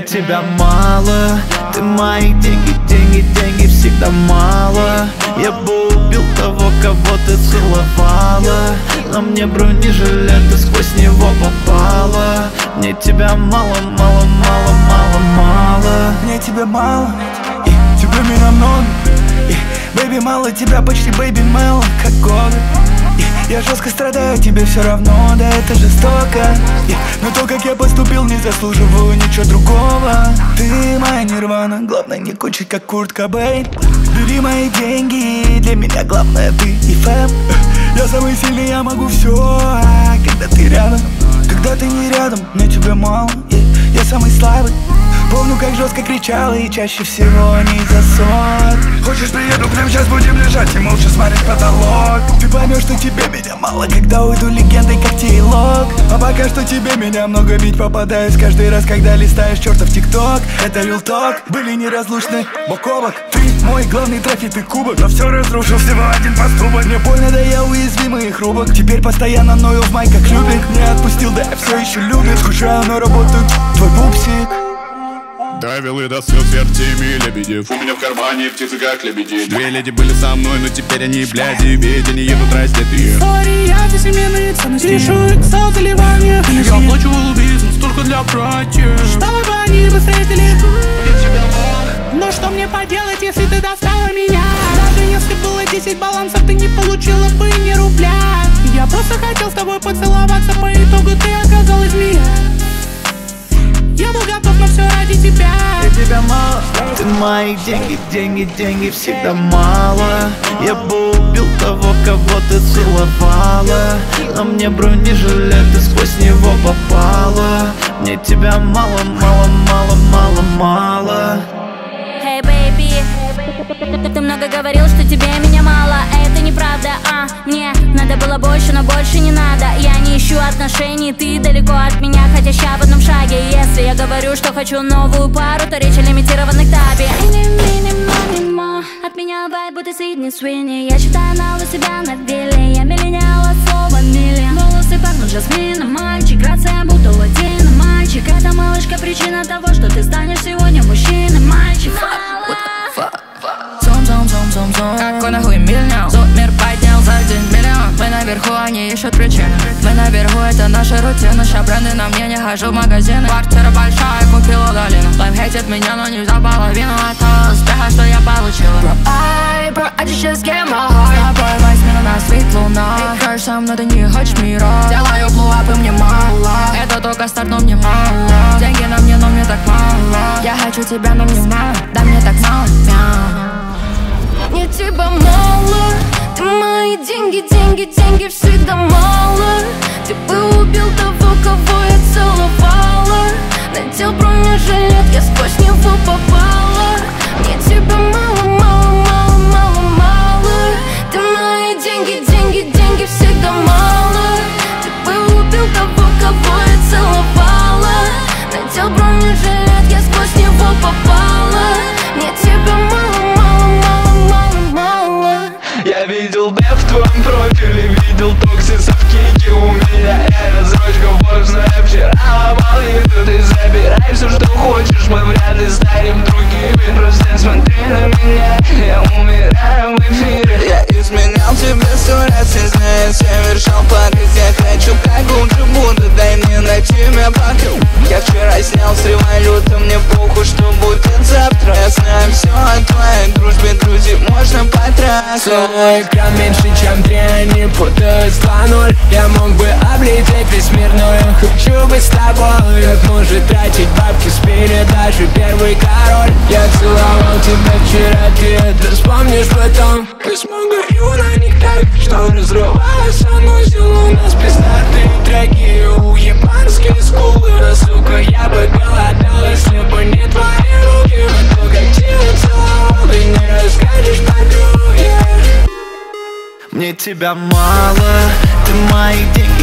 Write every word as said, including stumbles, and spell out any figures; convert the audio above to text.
тебя мало. Ты мои деньги, деньги, деньги всегда мало. Я бы убил того, кого ты целовала. На мне бронежилет, ты сквозь него попала. Мне тебя мало, мало, мало, мало, мало. Мне тебя мало, и тебя меня много. Бэйби, мало тебя, почти бэйби мело, как годы. Я жестко страдаю, тебе все равно, да это жестоко. Но то, как я поступил, не заслуживаю ничего другого. Ты моя нирвана, главное не кончить, как Курт Кобейн. Бери мои деньги, для меня главное ты и фэм. Я самый сильный, я могу все, когда ты рядом. Когда ты не рядом, мне тебя мало, yeah. Я самый слабый. Помню, как жестко кричала, и чаще всего не за сон. Хочешь, приеду прямо сейчас, будем лежать и молча смотреть потолок. Ты поймешь, что тебе меня мало, когда уйду легендой, как Тейлок. А пока что тебе меня много, ведь попадаюсь каждый раз, когда листаешь чертов ТикТок. Это Real Talk, были неразлучны бок о бок. Ты мой главный трофей, ты кубок, но все разрушил всего один поступок. Мне больно, да я уязвимый и хрупок. Теперь постоянно ною в май, как любик. Не отпустил, да я все еще любит. Скучаю, но работаю, твой пупсик. Довел и до слез сердцами лебедев. У меня в кармане птицы как лебеди. Две леди были со мной, но теперь они бляди. Ведь они едут раздетые. История за семейные ценности. Пишу иксал заливание. Я оплачивал бизнес только для братьев, чтобы они бы встретили. Но что мне поделать, если ты достала меня? Даже если было десять балансов, ты не получила бы ни рубля. Я просто хотел с тобой поцеловаться, по итогу ты оказалась змея. Я был готов на все ради тебя. Я тебя мало, ты мои деньги, деньги, деньги всегда мало. Я бы убил того, кого ты целовала. На мне бронежилет, ты сквозь него попала. Мне тебя мало, мало, мало, мало, мало. Hey baby, ты много говорил, что тебе меня мало. Это неправда, а мне надо было больше, но больше не надо. Я не ищу отношений, ты далеко от меня, хотя ща в одном шаге. Если я говорю, что хочу новую пару, то речь о лимитированных табе. От меня вайб, будто Сидни Суини. Я считаю нал у себя на вилле. Я миллениал от слова миллион. Волосы пахнут жасмином, мальчик. Грация будто латино, мальчик. Это малышка причина того, что ты станешь сегодня мужчиной, мальчик. Какой нахуй миллион? Зод мир поднял за один миллион. Мы наверху, они ищут причины. Мы наверху, это наша рутина. Ща бренды на мне, не хожу в магазины. Квартира большая, купила долину. Лайф хейтит меня, но не взял половину от того успеха, что я получила. Bro, I, bro, I just get my heart. С тобой возьми на свет луна. Ты кажешь со мной, ты не хочешь мира. Делаю блуапы, мне мало. Это только старт, но мне мало. Деньги на мне, но мне так мало. Я хочу тебя, но мне мало. Да мне так мало, мяу. Мне тебя мало, ты мои деньги, деньги, деньги всегда мало. Ты бы убил того, кого я целовала. Надел бронежилет, я сквозь него попала. Мне тебя мало, мало, мало, мало, мало. Ты мои деньги, деньги, деньги всегда мало. Ты бы убил того, кого я целовала. Надел бронежилет, я сквозь него попала. Мне тебя мало, мало, мало, мало. Я видел дэп в твоем профиле, видел токсисов в кейке. У меня эта строчка важная. Вчера ломал еду, ты забирай все, что хочешь. Мы вряд ли станем другими. Просто смотри на меня, я умираю в эфире. Я изменял тебе сто раз, не зная, совершал порыв. Я хочу как лучше буду, дай мне на тебя покрыл. Я вчера снял с революта, мне похуй, что будет завтра. Я знаю все о твоей дружбе, друзей можно потратить. Свой экран меньше, чем три, они путают два ноль. Я мог бы облететь весь мир, но я хочу быть с тобой. Как может тратить бабки с передачи первый король. Я целовал тебя вчера, ты это вспомнишь потом. Мы смогу на них так, что разрывалось санузел. У нас пиздатые треки, уебанские скулы. Но, сука, я бы голодал, если бы не твои руки. Но то, как тебя целовал, ты не расскажешь подруге. Мне тебя мало, ты мои деньги,